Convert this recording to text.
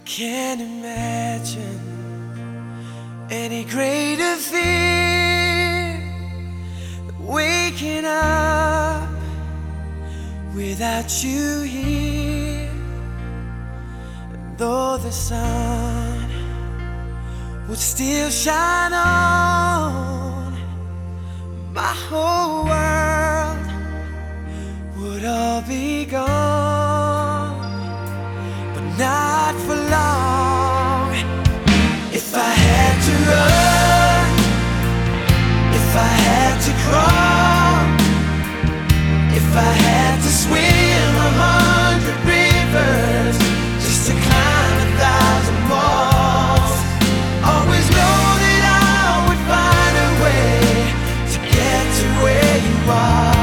Can't imagine any greater fear than waking up without you here. And though the sun would still shine on, my whole world